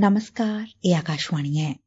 ਨਮਸਕਾਰ, ਇਹ ਆਕਾਸ਼ਵਾਣੀ ਹੈ।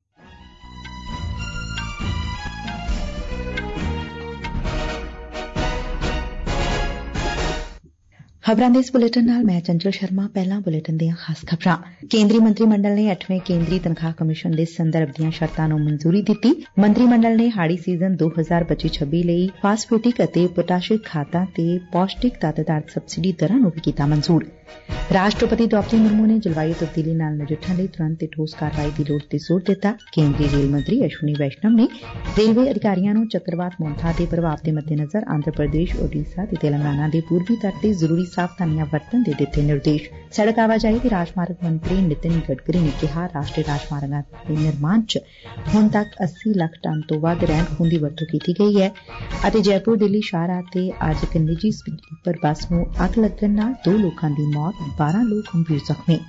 ਖਬਰਾਂ ਦੇ ਇਸ ਬੁਲੇਟਿਨ ਨਾਲ ਮੈਂ ਚੰਚਲ ਸ਼ਰਮਾ। ਪਹਿਲਾਂ ਬੁਲੇਟਿਨ ਦੀਆਂ ਖਾਸ ਖਬਰਾਂ। ਕੇਂਦਰੀ ਮੰਤਰੀ ਮੰਡਲ ਨੇ 8ਵੇਂ ਕੇਂਦਰੀ ਤਨਖਾਹ ਕਮਿਸ਼ਨ ਦੇ ਸੰਦਰਭ ਦੀਆਂ ਸ਼ਰਤਾਂ ਨੂੰ ਮਨਜ਼ੂਰੀ ਦਿੱਤੀ। ਮੰਤਰੀ ਮੰਡਲ ਨੇ ਹਾੜੀ ਸੀਜ਼ਨ 2025-26 ਲਈ ਫਾਸਫੇਟਿਕ ਅਤੇ ਪੋਟਾਸ਼ਿਕ ਖਾਦਾਂ ਤੇ ਪੌਸ਼ਟਿਕ ਤੱਤ ਆਧਾਰਿਤ ਸਬਸਿਡੀ ਦਰਾਂ ਨੂੰ ਵੀ ਕੀਤਾ ਮਨਜ਼ੂਰ। ਰਾਸ਼ਟਰਪਤੀ ਦ੍ਰੌਪਦੀ ਮੁਰਮੂ ਨੇ ਜਲਵਾਯੂ ਤਬਦੀਲੀ ਨਾਲ ਨਜਿੱਠਣ ਲਈ ਤੁਰੰਤ ਤੇ ਠੋਸ ਕਾਰਵਾਈ ਦੀ ਲੋੜ ਤੇ ਜ਼ੋਰ ਦਿੱਤਾ। ਕੇਂਦਰੀ ਰੇਲ ਮੰਤਰੀ ਅਸ਼ਵਨੀ ਵੈਸ਼ਨਵ ਨੇ ਰੇਲਵੇ ਅਧਿਕਾਰੀਆਂ ਨੂੰ ਚੱਕਰਵਾਤ ਮੌਂਥਾ ਦੇ ਪ੍ਰਭਾਵ ਦੇ ਮੱਦੇਨਜ਼ਰ ਆਂਧਰਾ ਪ੍ਰਦੇਸ਼, ਓਡੀਸ਼ਾ ਤੇ ਤੇਲੰਗਾਨਾ ਦੇ ਪੂਰਬੀ ਤੱਟ ਤੇ ਜ਼ਰੂਰੀ ਸਾਵਧਾਨੀਆਂ ਵਰਤਣ ਦੇ ਦਿੱਤੇ ਨਿਰਦੇਸ਼। ਸੜਕ ਆਵਾਜਾਈ ਤੇ ਰਾਜਮਾਰਗ ਮੰਤਰੀ ਨਿਤਿਨ ਗਡਕਰੀ ਨੇ ਕਿਹਾ, ਰਾਸ਼ਟਰੀ ਰਾਜਮਾਰਗਾਂ ਦੇ ਨਿਰਮਾਣ 'ਚ ਹੁਣ ਤੱਕ 80 ਲੱਖ ਟਨ ਤੋਂ ਵੱਧ ਰਹਿੰਦ ਖੂੰਹਦ ਦੀ ਵਰਤੋਂ ਕੀਤੀ ਗਈ ਹੈ। ਅਤੇ ਜੈਪੁਰ ਦਿੱਲੀ ਸ਼ਾਹਰਾਹ ਤੇ ਅੱਜ ਇੱਕ ਨਿੱਜੀ ਸਲੀਪਰ ਬੱਸ ਨੂੰ ਅੱਗ ਲੱਗਣ ਨਾਲ 2 ਲੋਕਾਂ ਦੀ ਮੌਤ, 12 ਲੋਕ ਗੰਭੀਰ ਜ਼ਖਮੀ।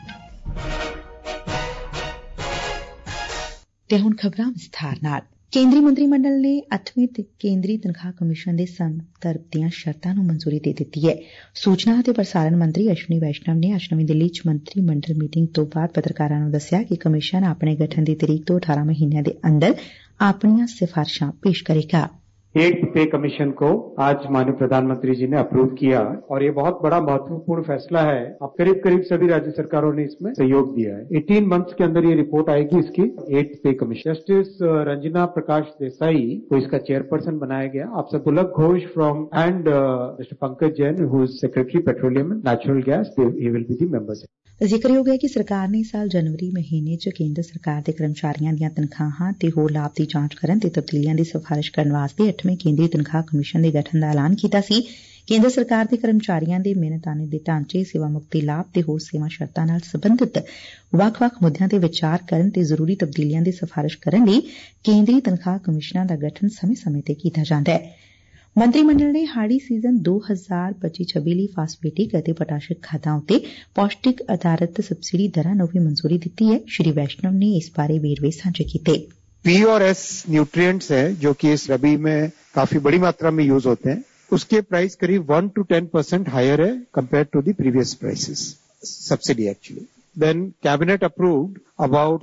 ਤੇ ਹੁਣ ਖਬਰਾਂ ਵਿਸਥਾਰ ਨਾਲ। ਕੇਂਦਰੀ ਮੰਤਰੀ ਮੰਡਲ ਨੇ 8ਵੇਂ ਕੇਂਦਰੀ ਤਨਖਾਹ ਕਮਿਸ਼ਨ ਦੇ ਸੰਦਰਭ ਦੀਆਂ ਸ਼ਰਤਾਂ ਨੂੰ ਮਨਜ਼ੂਰੀ ਦੇ ਦਿੱਤੀ ਹੈ। ਸੂਚਨਾ ਅਤੇ ਪ੍ਰਸਾਰਣ ਮੰਤਰੀ ਅਸ਼ਵਨੀ ਵੈਸ਼ਨਵ ਨੇ ਅੱਜ ਨਵੀਂ ਦਿੱਲੀ 'ਚ ਮੰਤਰੀ ਮੰਡਲ ਮੀਟਿੰਗ ਤੋਂ ਬਾਅਦ ਪੱਤਰਕਾਰਾਂ ਨੂੰ ਦੱਸਿਆ ਕਿ ਕਮਿਸ਼ਨ ਆਪਣੇ ਗਠਨ ਦੀ ਤਰੀਕ ਤੋਂ 18 ਮਹੀਨਿਆਂ ਦੇ ਅੰਦਰ ਆਪਣੀਆਂ ਸਿਫਾਰਿਸ਼ਾਂ ਪੇਸ਼ ਕਰੇਗਾ। 8th पे कमीशन को आज माननीय प्रधानमंत्री जी ने अप्रूव किया और ये बहुत बड़ा महत्वपूर्ण फैसला है। अब करीब सभी राज्य सरकारों ने इसमें सहयोग दिया है। 18 मंथ्स के अंदर ये रिपोर्ट आएगी इसकी 8th pay commission. Justice Ranjana Prakash Desai को इसका चेयरपर्सन बनाया गया। आपसे Pulak Ghosh from and mister Pankaj Jain who is secretary petroleum and natural gas, he will be the members। ਜ਼ਿਕਰਯੋਗ ਹੈ ਕਿ ਸਰਕਾਰ ਨੇ ਇਸ ਸਾਲ ਜਨਵਰੀ ਮਹੀਨੇ 'ਚ ਕੇਂਦਰ ਸਰਕਾਰ ਦੇ ਕਰਮਚਾਰੀਆਂ ਦੀਆਂ ਤਨਖਾਹਾਂ ਤੇ ਹੋਰ ਲਾਭ ਦੀ ਜਾਂਚ ਕਰਨ ਤੇ ਤਬਦੀਲੀਆਂ ਦੀ ਸਿਫਾਰਿਸ਼ ਕਰਨ ਵਾਸਤੇ 8ਵੇਂ ਕੇਂਦਰੀ ਤਨਖਾਹ ਕਮਿਸ਼ਨ ਦੇ ਗਠਨ ਦਾ ਐਲਾਨ ਕੀਤਾ ਸੀ। ਕੇਂਦਰ ਸਰਕਾਰ ਦੇ ਕਰਮਚਾਰੀਆਂ ਦੇ ਮਿਹਨਤਾਨੇ ਦੇ ਢਾਂਚੇ, ਸੇਵਾ ਮੁਕਤੀ ਲਾਭ ਤੇ ਹੋਰ ਸੇਵਾ ਸ਼ਰਤਾਂ ਨਾਲ ਸਬੰਧਿਤ ਵੱਖ-ਵੱਖ ਮੁੱਦਿਆਂ ਤੇ ਵਿਚਾਰ ਕਰਨ ਤੇ ਜ਼ਰੂਰੀ ਤਬਦੀਲੀਆਂ ਦੀ ਸਿਫਾਰਿਸ਼ ਕਰਨ ਲਈ ਕੇਂਦਰੀ ਤਨਖਾਹ ਕਮਿਸ਼ਨਾਂ ਦਾ ਗਠਨ ਸਮੇਂ-ਸਮੇਂ ਤੇ ਕੀਤਾ ਜਾਂਦਾ ਹੈ। ਮੰਤਰੀ ਮੰਡਲ ਨੇ ਹਾੜੀ ਸੀਜ਼ਨ 2025-26 ਲਈ ਫਾਸਫੇਟਿਕ ਅਤੇ ਪੋਟਾਸ਼ਿਕ ਖਾਦਾਂ ਉੱਤੇ ਪੌਸ਼ਟਿਕ ਆਧਾਰਿਤ ਸਬਸਿਡੀ ਦਰਾਂ ਨੂੰ ਵੀ ਮਨਜ਼ੂਰੀ ਦਿੱਤੀ ਹੈ। ਸ਼੍ਰੀ ਵੈਸ਼ਨਵ ਨੇ ਇਸ ਬਾਰੇ ਵੇਰਵੇ ਸਾਂਝੇ ਕੀਤੇ। P और S न्यूट्रिएंट्स है जो कि इस रबी में काफी बड़ी मात्रा में यूज होते हैं, उसके प्राइस करीब 1 to 10% हायर है compare to the previous prices subsidy actually. Then cabinet approved about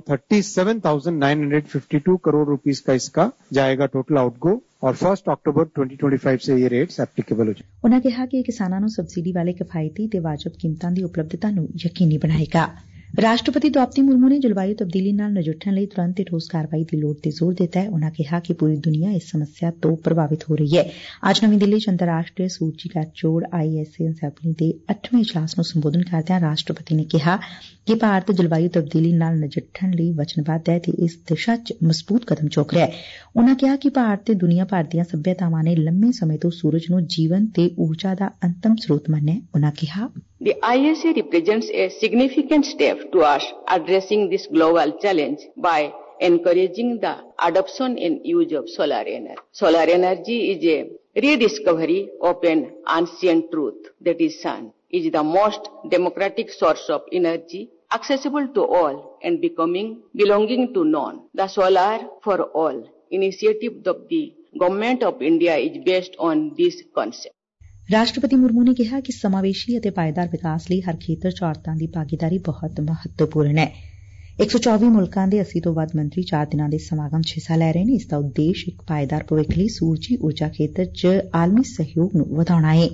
37,952 crore rupees का इसका जाएगा टोटल आउटगो और 1 अक्टूबर 2025 से ये रेट्स एप्लीकेबल हो जाए। उन्होंने कहा कि किसानों ਨੂੰ ਸਬਸਿਡੀ ਵਾਲੇ ਕਿਫਾਇਤੀ ਤੇ ਵਾਜਬ ਕੀਮਤਾਂ ਦੀ ਉਪਲਬਧਤਾ ਨੂੰ ਯਕੀਨੀ ਬਣਾਏਗਾ। ਰਾਸ਼ਟਰਪਤੀ ਦ੍ਰੌਪਦੀ ਮੁਰਮੂ ਨੇ ਜਲਵਾਯੂ ਤਬਦੀਲੀ ਨਾਲ ਨਜਿੱਠਣ ਲਈ ਤੁਰੰਤ ਤੇ ਠੋਸ ਕਾਰਵਾਈ ਦੀ ਲੋੜ ਤੇ ਜ਼ੋਰ ਦਿੱਤਾ ਹੈ। ਉਨ੍ਹਾਂ ਕਿਹਾ ਕਿ ਪੂਰੀ ਦੁਨੀਆ ਇਸ ਸਮੱਸਿਆ ਤੋਂ ਪ੍ਰਭਾਵਿਤ ਹੋ ਰਹੀ ਹੈ। ਅੱਜ ਨਵੀਂ ਦਿੱਲੀ 'ਚ ਅੰਤਰਰਾਸ਼ਟਰੀ ਸੂਰਜੀ ਗੱਠਜੋੜ ISA ਅਸੈਂਬਲੀ ਦੇ 8ਵੇਂ ਇਜਲਾਸ ਨੂੰ ਸੰਬੋਧਨ ਕਰਦਿਆਂ ਰਾਸ਼ਟਰਪਤੀ ਨੇ ਕਿਹਾ ਕਿ ਭਾਰਤ ਜਲਵਾਯੂ ਤਬਦੀਲੀ ਨਾਲ ਨਜਿੱਠਣ ਲਈ ਵਚਨਬੱਧ ਹੈ ਤੇ ਇਸ ਦਿਸ਼ਾ 'ਚ ਮਜ਼ਬੂਤ ਕਦਮ ਚੁੱਕ ਰਿਹਾ ਹੈ। ਉਨ੍ਹਾਂ ਕਿਹਾ ਕਿ ਭਾਰਤ ਤੇ ਦੁਨੀਆ ਭਰ ਦੀਆਂ ਸੱਭਿਅਤਾਵਾਂ ਨੇ ਲੰਮੇ ਸਮੇਂ ਤੋਂ ਸੂਰਜ ਨੂੰ ਜੀਵਨ ਤੇ ਊਰਜਾ ਦਾ ਅੰਤਮ ਸਰੋਤ ਮੰਨਿਆ। ਉਨ੍ਹਾਂ ਕਿਹਾ, The ISA represents a significant step towards addressing this global challenge by encouraging the adoption and use of solar energy. Solar energy is a rediscovery of an ancient truth, that is sun is the most democratic source of energy accessible to all and belonging to none. The Solar for All initiative of the Government of India is based on this concept. ਰਾਸ਼ਟਰਪਤੀ ਮੁਰਮੂ ਨੇ ਕਿਹਾ ਕਿ ਸਮਾਵੇਸ਼ੀ ਅਤੇ ਪਾਏਦਾਰ ਵਿਕਾਸ ਲਈ ਹਰ ਖੇਤਰ 'ਚ ਔਰਤਾਂ ਦੀ ਭਾਗੀਦਾਰੀ ਬਹੁਤ ਮਹੱਤਵਪੂਰਨ ਹੈ। 124 ਮੁਲਕਾਂ ਦੇ 80 ਤੋਂ ਵੱਧ ਮੰਤਰੀ 4 ਦਿਨਾਂ ਦੇ ਸਮਾਗਮ 'ਚ ਹਿੱਸਾ ਲੈ ਰਹੇ ਨੇ। ਇਸ ਦਾ ਉਦੇਸ਼ ਇੱਕ ਪਾਏਦਾਰ ਭਵਿੱਖ ਲਈ ਸੂਰਜੀ ਊਰਜਾ ਖੇਤਰ 'ਚ ਆਲਮੀ ਸਹਿਯੋਗ ਨੂੰ ਵਧਾਉਣਾ ਹੈ।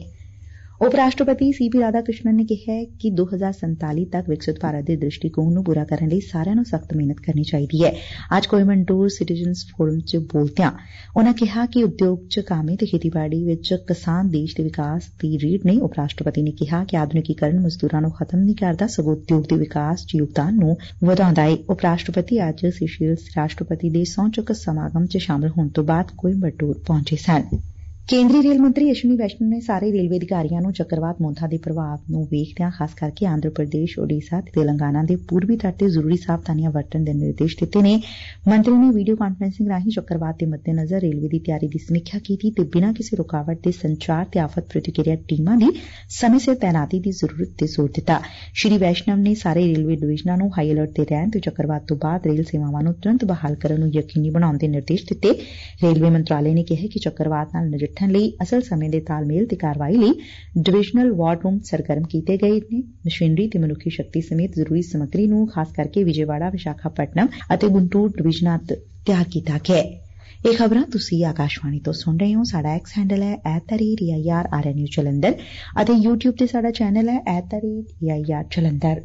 ਉਪ ਰਾਸ਼ਟਰਪਤੀ CP ਰਾਧਾ ਕ੍ਰਿਸ਼ਨਨ ਨੇ ਕਿਹਾ ਕਿ 2047 ਤੱਕ ਵਿਕਸਿਤ ਭਾਰਤ ਦੇ ਦ੍ਰਿਸ਼ਟੀਕੋਣ ਨੂੰ ਪੂਰਾ ਕਰਨ ਲਈ ਸਾਰਿਆਂ ਨੂੰ ਸਖਤ ਮਿਹਨਤ ਕਰਨੀ ਚਾਹੀਦੀ ਹੈ। ਅੱਜ ਕੋਇੰਬਟੂਰ ਸਿਟੀਜ਼ਨਜ਼ ਫੋਰਮ 'ਚ ਬੋਲਦਿਆਂ ਉਨ੍ਹਾਂ ਕਿਹਾ ਕਿ ਉਦਯੋਗ 'ਚ ਕਾਮੇ ਤੇ ਖੇਤੀਬਾੜੀ ਵਿੱਚ ਕਿਸਾਨ ਦੇਸ਼ ਦੇ ਵਿਕਾਸ ਦੀ ਰੀੜ੍ਹ ਨੇ। ਉਪ ਰਾਸ਼ਟਰਪਤੀ ਨੇ ਕਿਹਾ ਕਿ ਆਧੁਨਿਕੀਕਰਨ ਮਜ਼ਦੂਰਾਂ ਨੂੰ ਖਤਮ ਨਹੀਂ ਕਰਦਾ, ਸਗੋਂ ਉਦਯੋਗ ਦੇ ਵਿਕਾਸ 'ਚ ਯੋਗਦਾਨ ਨੂੰ ਵਧਾਉਂਦਾ ਹੈ। ਉਪ ਰਾਸ਼ਟਰਪਤੀ ਅੱਜ ਸੀਸ਼ੇਲਸ ਰਾਸ਼ਟਰਪਤੀ ਦੇ ਸਹੁੰ ਚੁੱਕ ਸਮਾਗਮ 'ਚ ਸ਼ਾਮਲ ਹੋਣ ਤੋਂ ਬਾਅਦ ਕੋਇੰਬਟੂਰ ਪਹੁੰਚੇ ਸਨ। ਕੇਂਦਰੀ ਰੇਲ ਮੰਤਰੀ ਅਸ਼ਵਨੀ ਵੈਸ਼ਨਵ ਨੇ ਸਾਰੇ ਰੇਲਵੇ ਅਧਿਕਾਰੀਆਂ ਨੂੰ ਚੱਕਰਵਾਤ ਮੌਂਥਾ ਦੇ ਪ੍ਰਭਾਵ ਨੂੰ ਵੇਖਦਿਆਂ ਖਾਸ ਕਰਕੇ ਆਂਧਰਾ ਪ੍ਰਦੇਸ਼, ਓਡੀਸ਼ਾ ਤੇ ਤੇਲੰਗਾਨਾ ਦੇ ਪੂਰਬੀ ਤੱਟ ਤੇ ਜ਼ਰੂਰੀ ਸਾਵਧਾਨੀਆਂ ਵਰਤਣ ਦੇ ਨਿਰਦੇਸ਼ ਦਿੱਤੇ ਨੇ। ਮੰਤਰੀ ਨੇ ਵੀਡੀਓ ਕਾਨਫਰੰਸਿੰਗ ਰਾਹੀਂ ਚੱਕਰਵਾਤ ਦੇ ਮੱਦੇਨਜ਼ਰ ਰੇਲਵੇ ਦੀ ਤਿਆਰੀ ਦੀ ਸਮੀਖਿਆ ਕੀਤੀ ਤੇ ਬਿਨਾਂ ਕਿਸੇ ਰੁਕਾਵਟ ਦੇ ਸੰਚਾਰ ਤੇ ਆਫਤ ਪ੍ਰਤੀਕਿਰਿਆ ਟੀਮਾਂ ਦੀ ਸਮੇਂ ਸਿਰ ਤੈਨਾਤੀ ਦੀ ਜ਼ਰੂਰਤ ਤੇ ਜ਼ੋਰ ਦਿੱਤਾ। ਸ਼੍ਰੀ ਵੈਸ਼ਨਵ ਨੇ ਸਾਰੇ ਰੇਲਵੇ ਡਿਵੀਜ਼ਨਾਂ ਨੂੰ ਹਾਈ ਅਲਰਟ ਤੇ ਰਹਿਣ ਤੇ ਚੱਕਰਵਾਤ ਤੋਂ ਬਾਅਦ ਰੇਲ ਸੇਵਾਵਾਂ ਨੂੰ ਤੁਰੰਤ ਬਹਾਲ ਕਰਨ ਨੂੰ ਯਕੀਨੀ ਬਣਾਉਣ ਦੇ ਨਿਰਦੇਸ਼ ਦਿੱਤੇ। ਰੇਲਵੇ ਮੰਤਰਾਲੇ ਨੇ ਕਿਹਾ ਕਿ ਚੱਕਰਵਾਤ ਨਾਲ ਨਜਿੱਠਣ ਨਜਿੱਠਣ ਲਈ ਅਸਲ ਸਮੇਂ ਦੇ ਤਾਲਮੇਲ ਤੇ ਕਾਰਵਾਈ ਲਈ ਡਿਵੀਜ਼ਨਲ ਵਾਰ ਰੂਮ ਸਰਗਰਮ ਕੀਤੇ ਗਏ ਨੇ। ਮਸ਼ੀਨਰੀ ਤੇ ਮਨੁੱਖੀ ਸ਼ਕਤੀ ਸਮੇਤ ਜ਼ਰੂਰੀ ਸਮੱਗਰੀ ਨੂੰ ਖਾਸ ਕਰਕੇ ਵਿਜੇਵਾੜਾ, ਵਿਸ਼ਾਖਾਪਟਨਮ ਅਤੇ ਗੁੰਟੂਰ ਡਿਵੀਜ਼ਨਾਂ ਤਿਆਰ ਕੀਤਾ ਗਿਆ ਹੈ। ਇਹ ਖਬਰਾਂ ਤੁਸੀਂ ਆਕਾਸ਼ਵਾਣੀ ਤੋਂ ਸੁਣ ਰਹੇ ਹੋ। ਸਾਡਾ ਐਕਸ ਹੈਂਡਲ ਹੈ @AIRRNU ਜਲੰਧਰ ਅਤੇ YouTube ਤੇ ਸਾਡਾ ਚੈਨਲ ਹੈ @AIR ਜਲੰਧਰ।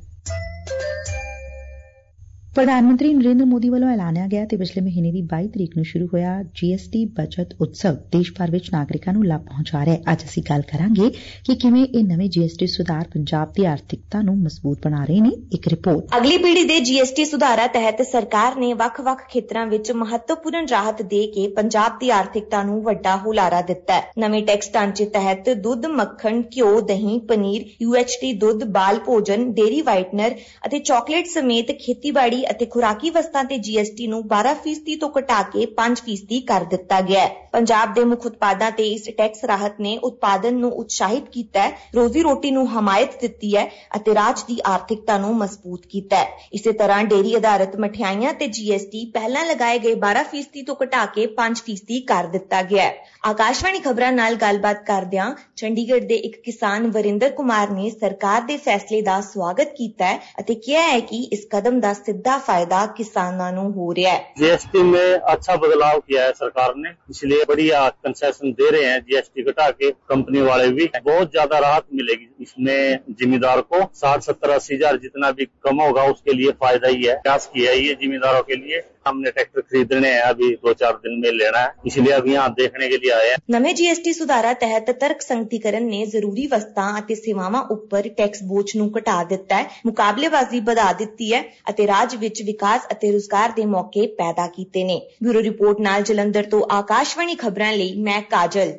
ਪ੍ਰਧਾਨ ਮੰਤਰੀ ਨਰਿੰਦਰ ਮੋਦੀ ਵੱਲੋਂ ਐਲਾਨਿਆ ਗਿਆ ਤੇ ਪਿਛਲੇ ਮਹੀਨੇ ਦੀ 22 ਤਰੀਕ ਨੂੰ ਸ਼ੁਰੂ ਹੋਇਆ GST ਬਚਤ ਉਤਸਵ ਦੇਸ਼ ਭਰ ਵਿੱਚ ਨਾਗਰਿਕਾਂ ਨੂੰ ਲਾਭ ਪਹੁੰਚਾ ਰਿਹਾ ਹੈ। ਅੱਜ ਅਸੀਂ ਗੱਲ ਕਰਾਂਗੇ ਕਿ ਕਿਵੇਂ ਇਹ ਨਵੇਂ GST ਸੁਧਾਰ ਪੰਜਾਬ ਦੀ ਆਰਥਿਕਤਾ ਨੂੰ ਮਜ਼ਬੂਤ ਬਣਾ ਰਹੇ ਨੇ। ਇੱਕ ਰਿਪੋਰਟ। ਅਗਲੀ ਪੀੜ੍ਹੀ ਦੇ GST ਸੁਧਾਰਾਂ ਤਹਿਤ ਸਰਕਾਰ ਨੇ ਵੱਖ-ਵੱਖ ਖੇਤਰਾਂ ਵਿੱਚ ਮਹੱਤਵਪੂਰਨ ਰਾਹਤ ਦੇ ਕੇ ਪੰਜਾਬ ਦੀ ਆਰਥਿਕਤਾ ਨੂੰ ਵੱਡਾ ਹੁਲਾਰਾ ਦਿੱਤਾ ਹੈ। ਨਵੇਂ ਟੈਕਸ ਢਾਂਚੇ ਤਹਿਤ ਦੁੱਧ, ਮੱਖਣ, ਘਿਓ, ਦਹੀਂ, ਪਨੀਰ, UHT ਦੁੱਧ, ਬਾਲ ਭੋਜਨ, ਡੇਅਰੀ ਵਾਈਟਨਰ ਅਤੇ ਚਾਕਲੇਟ ਸਮੇਤ ਖੇਤੀਬਾੜੀ ਅਤੇ ਖੁਰਾਕੀ ਵਸਤਾਂ ਤੇ GST ਨੂੰ 12% ਤੋਂ ਘਟਾ ਕੇ 5% ਕਰ ਦਿੱਤਾ ਗਿਆ ਹੈ। ਪੰਜਾਬ ਦੇ ਮੁੱਖ ਉਤਪਾਦਾਂ ਤੇ ਇਸ ਟੈਕਸ ਰਾਹਤ ਨੇ ਉਤਪਾਦਨ ਨੂੰ ਉਤਸ਼ਾਹਿਤ ਕੀਤਾ ਹੈ, ਰੋਜ਼ੀ ਰੋਟੀ ਨੂੰ ਹਮਾਇਤ ਦਿੱਤੀ ਹੈ ਅਤੇ ਰਾਜ ਦੀ ਆਰਥਿਕਤਾ ਨੂੰ ਮਜ਼ਬੂਤ ਕੀਤਾ ਹੈ। ਇਸੇ ਤਰ੍ਹਾਂ ਡੇਅਰੀ ਆਧਾਰਿਤ ਮਠਿਆਈਆਂ ਤੇ GST ਪਹਿਲਾਂ ਲਗਾਏ ਗਏ 12% ਤੋਂ ਘਟਾ ਕੇ 5% ਕਰ ਦਿੱਤਾ ਗਿਆ ਹੈ। ਆਕਾਸ਼ਵਾਣੀ ਖਬਰਾਂ ਨਾਲ ਗੱਲਬਾਤ ਕਰਦਿਆਂ ਚੰਡੀਗੜ੍ਹ ਦੇ ਇੱਕ ਕਿਸਾਨ ਵਰਿੰਦਰ ਕੁਮਾਰ ਨੇ ਸਰਕਾਰ ਦੇ ਫੈਸਲੇ ਦਾ ਸਵਾਗਤ ਕੀਤਾ ਹੈ ਅਤੇ ਕਿਹਾ ਹੈ ਕਿ ਇਸ ਕਦਮ ਦਾ ਸਿੱਧਾ फायदा किसानों को हो रहा है। GST में अच्छा बदलाव किया है सरकार ने, इसलिए बढ़िया कंसेशन दे रहे हैं। GST घटा के कंपनी वाले भी बहुत ज्यादा राहत मिलेगी। इसमें जिम्मेदार को 60, 70, 80 हजार जितना भी कम होगा उसके लिए फायदा ही है। प्रयास किया है ये जिम्मेदारों के लिए। हमने ट्रैक्टर खरीदने हैं, अभी 2-4 दिन में लेना है, इसलिए अभी यहाँ देखने के लिए आए हैं। नवे GST सुधारा तहत तर्क संगतीकरण ने जरूरी वस्तां ਅਤੇ ਸੇਵਾਵਾਂ ਉੱਪਰ ਟੈਕਸ ਬੋਝ ਨੂੰ ਘਟਾ ਦਿੱਤਾ ਹੈ, ਮੁਕਾਬਲੇਬਾਜ਼ੀ ਵਧਾ ਦਿੱਤੀ ਹੈ ਅਤੇ ਰਾਜ ਵਿੱਚ ਵਿਕਾਸ ਅਤੇ ਰੁਜ਼ਗਾਰ ਦੇ ਮੌਕੇ ਪੈਦਾ ਕੀਤੇ ਨੇ। ਬਿਊਰੋ ਰਿਪੋਰਟ ਨਾਲ ਜਲੰਧਰ ਤੋਂ ਆਕਾਸ਼ਵਾਣੀ ਖਬਰਾਂ ਲਈ ਮੈਂ ਕਾਜਲ।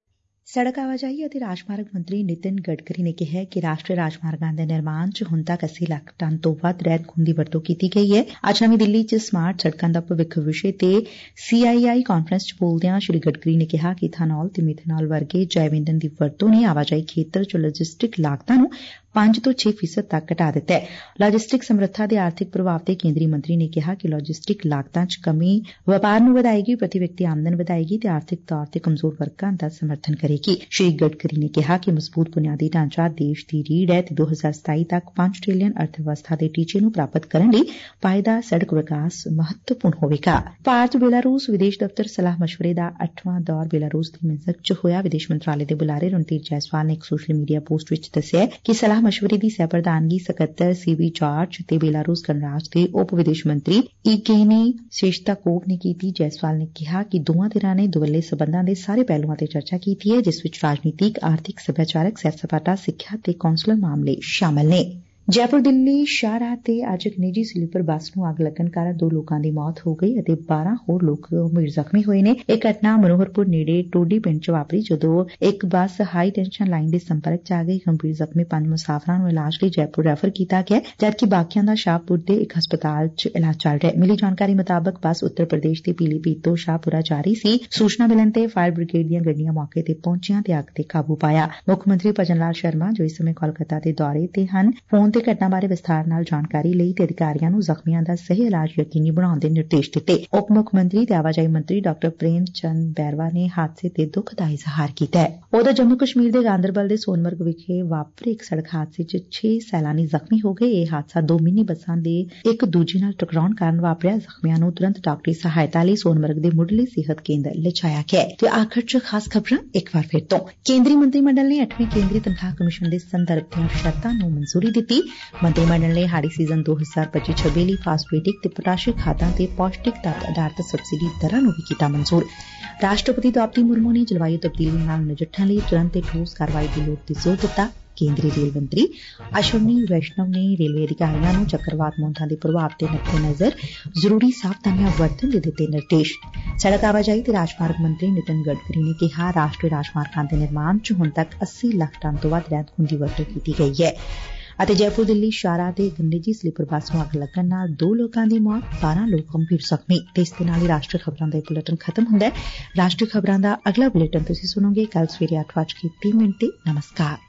ਸੜਕ ਆਵਾਜਾਈ ਅਤੇ ਰਾਜਮਾਰਗ ਮੰਤਰੀ ਨਿਤਿਨ ਗਡਕਰੀ ਨੇ ਕਿਹਾ ਕਿ ਰਾਸ਼ਟਰੀ ਰਾਜਮਾਰਗਾਂ ਦੇ ਨਿਰਮਾਣ 'ਚ ਹੁਣ ਤੱਕ 80 ਲੱਖ ਟਨ ਤੋਂ ਵੱਧ ਰਹਿੰਦ ਖੂੰਹਦ ਦੀ ਵਰਤੋਂ ਕੀਤੀ ਗਈ ਹੈ। ਅੱਜ ਨਵੀਂ ਦਿੱਲੀ 'ਚ ਸਮਾਰਟ ਸੜਕਾਂ ਦਾ ਭਵਿੱਖ ਵਿਸ਼ੇ ਤੇ CII ਕਾਨਫਰੰਸ 'ਚ ਬੋਲਦਿਆਂ ਸ਼੍ਰੀ ਗਡਕਰੀ ਨੇ ਕਿਹਾ ਕਿ ਇਥਾਨੋਲ ਤੇ ਮਿਥੇਨੋਲ ਵਰਗੇ ਜੈਵ ਇੰਧਨ ਦੀ ਵਰਤੋਂ ਨੇ ਆਵਾਜਾਈ ਖੇਤਰ 'ਚ ਲੌਜਿਸਟਿਕ ਲਾਗਤਾਂ ਨੂੰ 5 ਤੋਂ 6% ਤੱਕ ਘਟਾ ਦਿੱਤਾ ਹੈ। ਲੌਜਿਸਟਿਕ ਸਮਰੱਥਾ ਦੇ ਆਰਥਿਕ ਪ੍ਰਭਾਵ ਤੇ ਕੇਂਦਰੀ ਮੰਤਰੀ ਨੇ ਕਿਹਾ ਕਿ ਲੌਜਿਸਟਿਕ ਲਾਗਤਾਂ 'ਚ ਕਮੀ ਵਪਾਰ ਨੂੰ ਵਧਾਏਗੀ, ਪ੍ਰਤੀ ਵਿਅਕਤੀ ਆਮਦਨ ਵਧਾਏਗੀ ਤੇ ਆਰਥਿਕ ਤੌਰ ਤੇ ਕਮਜ਼ੋਰ ਵਰਗਾਂ ਦਾ ਸਮਰਥਨ ਕਰੇਗੀ। ਸ਼੍ਰੀ ਗਡਕਰੀ ਨੇ ਕਿਹਾ ਕਿ ਮਜ਼ਬੂਤ ਬੁਨਿਆਦੀ ਢਾਂਚਾ ਦੇਸ਼ ਦੀ ਰੀੜ ਹੈ ਤੇ 2027 ਤੱਕ 5 ਟ੍ਰਿਲੀਅਨ ਅਰਥ ਵਿਵਸਥਾ ਦੇ ਟੀਚੇ ਨੂੰ ਪ੍ਰਾਪਤ ਕਰਨ ਲਈ ਪਾਏਦਾਰ ਸੜਕ ਵਿਕਾਸ ਮਹੱਤਵਪੂਰਨ ਹੋਵੇਗਾ। ਭਾਰਤ ਬੇਲਾਰੂਸ ਵਿਦੇਸ਼ ਦਫ਼ਤਰ ਸਲਾਹ ਮਸ਼ਵਰੇ ਦਾ 8ਵਾਂ ਦੌਰ ਬੇਲਾਰੂਸ ਦੀ ਮਿੰਸਕ 'ਚ ਹੋਇਆ। ਵਿਦੇਸ਼ ਮੰਤਰਾਲੇ ਦੇ ਬੁਲਾਰੇ ਰਣਧੀਰ ਜੈਸਵਾਲ ਨੇ ਇੱਕ ਸੋਸ਼ਲ ਮੀਡੀਆ ਪੋਸਟ ਵਿੱਚ ਦੱਸਿਆ ਕਿ ਸਲਾਹ ਮਸ਼ਵਰੇ ਦੀ ਸਹਿਪ੍ਰਧਾਨਗੀ ਸਕੱਤਰ CB ਜਾਰਜ ਤੇ ਬੇਲਾਰੂਸ ਗਣਰਾਜ ਦੇ ਉਪ ਵਿਦੇਸ਼ ਮੰਤਰੀ ਇਗੇਨੀ ਸ਼ੇਸ਼ਤਾਕੋਵ ਨੇ ਕੀਤੀ। ਜੈਸਵਾਲ ਨੇ ਕਿਹਾ ਕਿ ਦੋਵਾਂ ਧਿਰਾਂ ਨੇ ਦੁਵੱਲੇ ਸਬੰਧਾਂ ਦੇ ਸਾਰੇ ਪਹਿਲੂਆਂ ਤੇ ਚਰਚਾ ਕੀਤੀ ਹੈ, ਜਿਸ ਵਿੱਚ ਰਾਜਨੀਤਿਕ, ਆਰਥਿਕ, ਸੱਭਿਆਚਾਰਕ, ਸੈਰ-ਸਪਾਟਾ, ਸਿੱਖਿਆ ਤੇ ਕੌਂਸਲਰ ਮਾਮਲੇ ਸ਼ਾਮਲ ਨੇ। ਜੈਪੁਰ ਦਿੱਲੀ ਸ਼ਾਹਰਾਹ ਤੇ ਅੱਜ ਇੱਕ ਨਿੱਜੀ ਸਲੀਪਰ ਬੱਸ ਨੂੰ ਅੱਗ ਲੱਗਣ ਕਾਰਨ 2 ਲੋਕਾਂ ਦੀ ਮੌਤ ਹੋ ਗਈ ਅਤੇ 12 ਹੋਰ ਲੋਕ ਗੰਭੀਰ ਜ਼ਖਮੀ ਹੋਏ ਨੇ। ਇਹ ਘਟਨਾ ਮਨੋਹਰਪੁਰ ਨੇੜੇ ਟੋਡੀ ਪਿੰਡ 'ਚ ਵਾਪਰੀ ਜਦੋਂ ਇੱਕ ਬੱਸ ਹਾਈ ਟੈਂਸ਼ਨ ਲਾਈਨ ਦੇ ਸੰਪਰਕ 'ਚ ਆ ਗਈ। ਗੰਭੀਰ ਜ਼ਖਮੀ 5 ਮੁਸਾਫਰਾਂ ਨੂੰ ਇਲਾਜ ਲਈ ਜੈਪੁਰ ਰੈਫਰ ਕੀਤਾ ਗਿਆ, ਜਦਕਿ ਬਾਕੀਆਂ ਦਾ ਸ਼ਾਹਪੁਰ ਦੇ ਇੱਕ ਹਸਪਤਾਲ 'ਚ ਇਲਾਜ ਚੱਲ ਰਿਹਾ। ਮਿਲੀ ਜਾਣਕਾਰੀ ਮੁਤਾਬਕ ਬੱਸ ਉੱਤਰ ਪ੍ਰਦੇਸ਼ ਦੇ ਪੀਲੀਭੀਤ ਤੋਂ ਸ਼ਾਹਪੁਰਾ ਜਾ ਰਹੀ ਸੀ। ਸੂਚਨਾ ਮਿਲਣ ਤੇ ਫਾਇਰ ਬ੍ਰਿਗੇਡ ਦੀਆਂ ਗੱਡੀਆਂ ਮੌਕੇ ਤੇ ਪਹੁੰਚੀਆਂ ਤੇ ਅੱਗ ਤੇ ਕਾਬੂ ਪਾਇਆ। ਮੁੱਖ ਮੰਤਰੀ ਭਜਨ ਲਾਲ ਸ਼ਰਮਾ ਜੋ ਇਸ ਸਮੇਂ ਕੋਲਕਾਤਾ ਦੇ ਦੌਰੇ ਤੇ ਹਨ, ਫੋਨ ਤੇ ਘਟਨਾ ਬਾਰੇ ਵਿਸਥਾਰ ਨਾਲ ਜਾਣਕਾਰੀ ਲਈ ਤੇ ਅਧਿਕਾਰੀਆਂ ਨੂੰ ਜ਼ਖਮੀਆਂ ਦਾ ਸਹੀ ਇਲਾਜ ਯਕੀਨੀ ਬਣਾਉਣ ਦੇ ਨਿਰਦੇਸ਼ ਦਿੱਤੇ। ਉਪ ਮੁੱਖ ਮੰਤਰੀ ਤੇ ਆਵਾਜਾਈ ਮੰਤਰੀ ਡਾ ਪ੍ਰੇਮ ਚੰਦ ਬੈਰਵਾ ਨੇ ਹਾਦਸੇ ਤੇ ਦੁੱਖ ਦਾ ਇਜ਼ਹਾਰ ਕੀਤਾ ਹੈ। ਉਧਰ ਜੰਮੂ ਕਸ਼ਮੀਰ ਦੇ ਗਾਂਦਰਬਲ ਦੇ ਸੋਨਮਰਗ ਵਿਖੇ ਵਾਪਰੇ ਇੱਕ ਸੜਕ ਹਾਦਸੇ 'ਚ 6 ਸੈਲਾਨੀ ਜ਼ਖਮੀ ਹੋ ਗਏ। ਇਹ ਹਾਦਸਾ 2 ਮਿੰਨੀ ਬੱਸਾਂ ਦੇ ਇੱਕ ਦੂਜੇ ਨਾਲ ਟਕਰਾਉਣ ਕਾਰਨ ਵਾਪਰਿਆ। ਜ਼ਖਮੀਆਂ ਨੂੰ ਤੁਰੰਤ ਡਾਕਟਰੀ ਸਹਾਇਤਾ ਲਈ ਸੋਨਮਰਗ ਦੇ ਮੁੱਢਲੇ ਸਿਹਤ ਕੇਂਦਰ ਲਿਜਾਇਆ ਗਿਆ। ਤੇ ਆਖਰ 'ਚ ਖਾਸ ਖਬਰਾਂ ਇੱਕ ਵਾਰ ਫਿਰ ਤੋਂ। ਕੇਂਦਰੀ ਮੰਤਰੀ ਮੰਡਲ ਨੇ 8ਵੇਂ ਕੇਂਦਰੀ ਤਨਖਾਹ ਕਮਿਸ਼ਨ ਦੇ ਸੰਦਰਭ ਦੀਆਂ ਸ਼ਰਤਾਂ ਨੂੰ ਮਨਜ਼ੂਰੀ ਦਿੱਤੀ। ਮੰਤਰੀ ਮੰਡਲ ਨੇ ਹਾੜੀ ਸੀਜ਼ਨ 2025-26 ਲਈ ਫਾਸਫੇਟਿਕ ਤੇ ਪੋਟਾਸ਼ਿਕ ਖਾਦਾਂ ਤੇ ਪੌਸ਼ਟਿਕ ਤੱਤ ਆਧਾਰਿਤ ਸਬਸਿਡੀ ਦਰਾਂ ਨੂੰ ਵੀ ਕੀਤਾ ਮਨਜ਼ੂਰ। ਰਾਸ਼ਟਰਪਤੀ ਦ੍ਰੌਪਦੀ ਮੁਰਮੂ ਨੇ ਜਲਵਾਯੂ ਤਬਦੀਲੀ ਨਾਲ ਨਜਿੱਠਣ ਲਈ ਤੁਰੰਤ ਤੇ ਠੋਸ ਕਾਰਵਾਈ ਦੀ ਲੋੜ ਤੇ ਜ਼ੋਰ ਦਿੱਤਾ। ਕੇਂਦਰੀ ਰੇਲ ਮੰਤਰੀ ਅਸ਼ਵਨੀ ਵੈਸ਼ਨਵ ਨੇ ਰੇਲਵੇ ਅਧਿਕਾਰੀਆਂ ਨੂੰ ਚੱਕਰਵਾਤ ਮੌਤਾਂ ਦੇ ਪ੍ਰਭਾਵ ਤੇ ਨਜ਼ਰ ਜ਼ਰੂਰੀ ਸਾਵਧਾਨੀਆਂ ਵਰਤਣ ਦੇ ਦਿੱਤੇ ਨਿਰਦੇਸ਼। ਸੜਕ ਆਵਾਜਾਈ ਤੇ ਰਾਜਮਾਰਗ ਮੰਤਰੀ ਨਿਤਿਨ ਗਡਕਰੀ ਨੇ ਕਿਹਾ ਰਾਸ਼ਟਰੀ ਰਾਜਮਾਰਗਾਂ ਦੇ ਨਿਰਮਾਣ 'ਚ ਹੁਣ ਤੱਕ 80 ਲੱਖ ਟਨ ਤੋਂ ਵੱਧ ਰਹਿੰਦ ਖੂੰਹਦ ਦੀ ਵਰਤੋਂ ਕੀਤੀ ਗਈ ਹੈ। ਅਤੇ ਜੈਪੁਰ ਦਿੱਲੀ ਸ਼ਾਹਰਾਹ ਤੇ ਇੱਕ ਨਿੱਜੀ ਸਲੀਪਰ ਬੱਸ ਨੂੰ ਅੱਗ ਲੱਗਣ ਨਾਲ 2 ਲੋਕਾਂ ਦੀ ਮੌਤ, 12 ਲੋਕ ਗੰਭੀਰ ਜ਼ਖਮੀ। ਤੇ ਇਸ ਦੇ ਨਾਲ ਹੀ ਰਾਸ਼ਟਰੀ ਖਬਰਾਂ ਦਾ ਬੁਲੇਟਿਨ ਖਤਮ ਹੁੰਦਾ ਹੈ। ਰਾਸ਼ਟਰੀ ਖਬਰਾਂ ਦਾ ਅਗਲਾ ਬੁਲੇਟਿਨ ਤੁਸੀਂ ਸੁਣੋਗੇ ਕੱਲ ਸਵੇਰੇ 8:30 ਤੇ। ਨਮਸਕਾਰ।